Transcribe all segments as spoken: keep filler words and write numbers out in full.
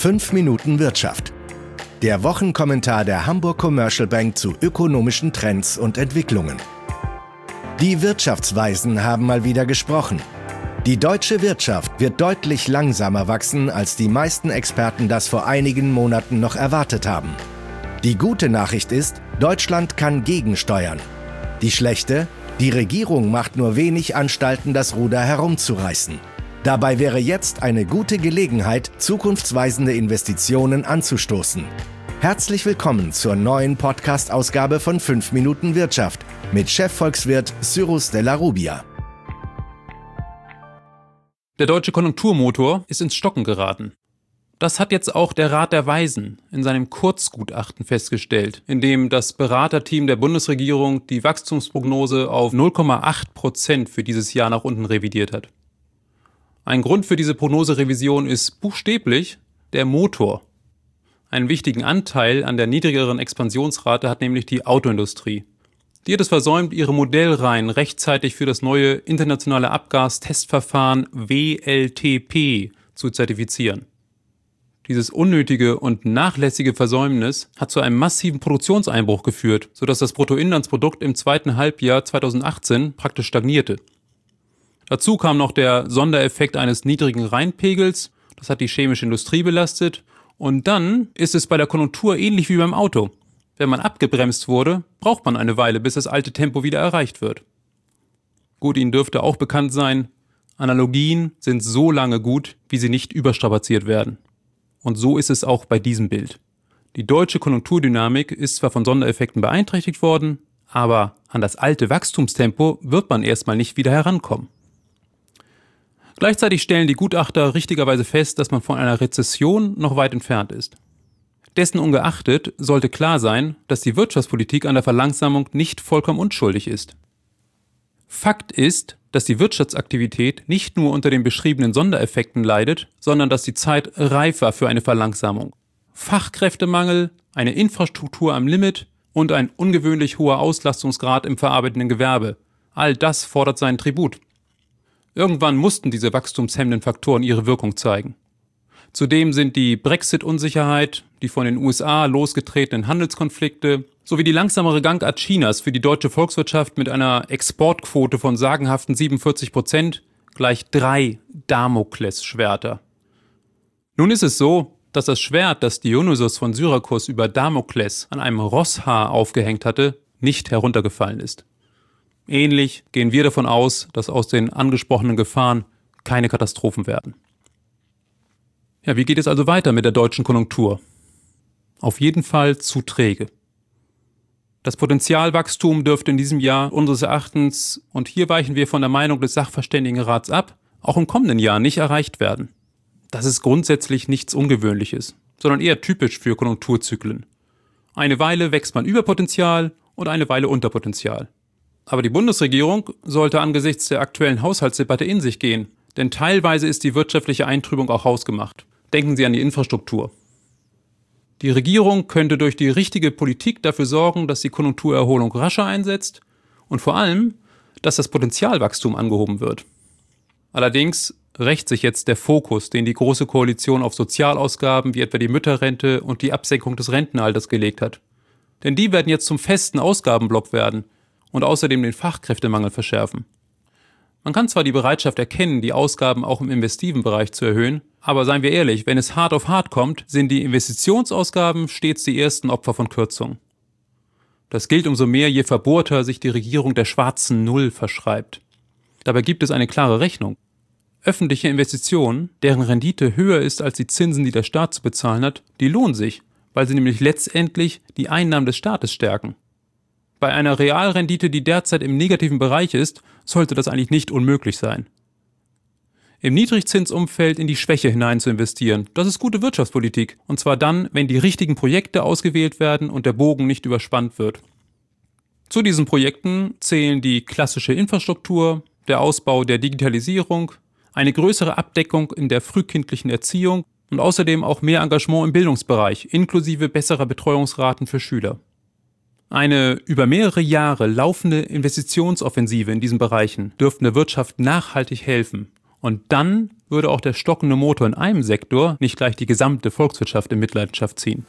fünf Minuten Wirtschaft. Der Wochenkommentar der Hamburg Commercial Bank zu ökonomischen Trends und Entwicklungen. Die Wirtschaftsweisen haben mal wieder gesprochen. Die deutsche Wirtschaft wird deutlich langsamer wachsen, als die meisten Experten das vor einigen Monaten noch erwartet haben. Die gute Nachricht ist, Deutschland kann gegensteuern. Die schlechte? Die Regierung macht nur wenig Anstalten, das Ruder herumzureißen. Dabei wäre jetzt eine gute Gelegenheit, zukunftsweisende Investitionen anzustoßen. Herzlich willkommen zur neuen Podcast-Ausgabe von fünf Minuten Wirtschaft mit Chefvolkswirt Cyrus de la Rubia. Der deutsche Konjunkturmotor ist ins Stocken geraten. Das hat jetzt auch der Rat der Weisen in seinem Kurzgutachten festgestellt, in dem das Beraterteam der Bundesregierung die Wachstumsprognose auf null Komma acht Prozent für dieses Jahr nach unten revidiert hat. Ein Grund für diese Prognoserevision ist buchstäblich der Motor. Einen wichtigen Anteil an der niedrigeren Expansionsrate hat nämlich die Autoindustrie. Die hat es versäumt, ihre Modellreihen rechtzeitig für das neue internationale Abgastestverfahren W L T P zu zertifizieren. Dieses unnötige und nachlässige Versäumnis hat zu einem massiven Produktionseinbruch geführt, sodass das Bruttoinlandsprodukt im zweiten Halbjahr zweitausendachtzehn praktisch stagnierte. Dazu kam noch der Sondereffekt eines niedrigen Reinpegels, das hat die chemische Industrie belastet. Und dann ist es bei der Konjunktur ähnlich wie beim Auto. Wenn man abgebremst wurde, braucht man eine Weile, bis das alte Tempo wieder erreicht wird. Gut, Ihnen dürfte auch bekannt sein, Analogien sind so lange gut, wie sie nicht überstrapaziert werden. Und so ist es auch bei diesem Bild. Die deutsche Konjunkturdynamik ist zwar von Sondereffekten beeinträchtigt worden, aber an das alte Wachstumstempo wird man erstmal nicht wieder herankommen. Gleichzeitig stellen die Gutachter richtigerweise fest, dass man von einer Rezession noch weit entfernt ist. Dessen ungeachtet sollte klar sein, dass die Wirtschaftspolitik an der Verlangsamung nicht vollkommen unschuldig ist. Fakt ist, dass die Wirtschaftsaktivität nicht nur unter den beschriebenen Sondereffekten leidet, sondern dass die Zeit reif war für eine Verlangsamung. Fachkräftemangel, eine Infrastruktur am Limit und ein ungewöhnlich hoher Auslastungsgrad im verarbeitenden Gewerbe. All das fordert seinen Tribut. Irgendwann mussten diese wachstumshemmenden Faktoren ihre Wirkung zeigen. Zudem sind die Brexit-Unsicherheit, die von den U S A losgetretenen Handelskonflikte sowie die langsamere Gangart Chinas für die deutsche Volkswirtschaft mit einer Exportquote von sagenhaften siebenundvierzig Prozent gleich drei Damoklesschwerter. Nun ist es so, dass das Schwert, das Dionysios von Syrakus über Damokles an einem Rosshaar aufgehängt hatte, nicht heruntergefallen ist. Ähnlich gehen wir davon aus, dass aus den angesprochenen Gefahren keine Katastrophen werden. Ja, wie geht es also weiter mit der deutschen Konjunktur? Auf jeden Fall zu träge. Das Potenzialwachstum dürfte in diesem Jahr unseres Erachtens, und hier weichen wir von der Meinung des Sachverständigenrats ab, auch im kommenden Jahr nicht erreicht werden. Das ist grundsätzlich nichts Ungewöhnliches, sondern eher typisch für Konjunkturzyklen. Eine Weile wächst man über Potenzial und eine Weile unter Potenzial. Aber die Bundesregierung sollte angesichts der aktuellen Haushaltsdebatte in sich gehen, denn teilweise ist die wirtschaftliche Eintrübung auch hausgemacht. Denken Sie an die Infrastruktur. Die Regierung könnte durch die richtige Politik dafür sorgen, dass die Konjunkturerholung rascher einsetzt und vor allem, dass das Potenzialwachstum angehoben wird. Allerdings rächt sich jetzt der Fokus, den die Große Koalition auf Sozialausgaben wie etwa die Mütterrente und die Absenkung des Rentenalters gelegt hat. Denn die werden jetzt zum festen Ausgabenblock werden und außerdem den Fachkräftemangel verschärfen. Man kann zwar die Bereitschaft erkennen, die Ausgaben auch im investiven Bereich zu erhöhen, aber seien wir ehrlich, wenn es hart auf hart kommt, sind die Investitionsausgaben stets die ersten Opfer von Kürzungen. Das gilt umso mehr, je verbohrter sich die Regierung der schwarzen Null verschreibt. Dabei gibt es eine klare Rechnung. Öffentliche Investitionen, deren Rendite höher ist als die Zinsen, die der Staat zu bezahlen hat, die lohnen sich, weil sie nämlich letztendlich die Einnahmen des Staates stärken. Bei einer Realrendite, die derzeit im negativen Bereich ist, sollte das eigentlich nicht unmöglich sein. Im Niedrigzinsumfeld in die Schwäche hinein zu investieren, das ist gute Wirtschaftspolitik. Und zwar dann, wenn die richtigen Projekte ausgewählt werden und der Bogen nicht überspannt wird. Zu diesen Projekten zählen die klassische Infrastruktur, der Ausbau der Digitalisierung, eine größere Abdeckung in der frühkindlichen Erziehung und außerdem auch mehr Engagement im Bildungsbereich, inklusive besserer Betreuungsraten für Schüler. Eine über mehrere Jahre laufende Investitionsoffensive in diesen Bereichen dürfte der Wirtschaft nachhaltig helfen Und dann würde auch der stockende Motor in einem Sektor nicht gleich die gesamte Volkswirtschaft in Mitleidenschaft ziehen.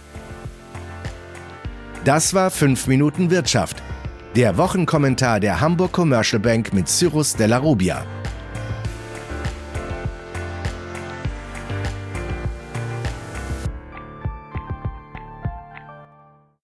Das war fünf Minuten Wirtschaft. Der Wochenkommentar der Hamburg Commercial Bank mit Cyrus Della Rubia.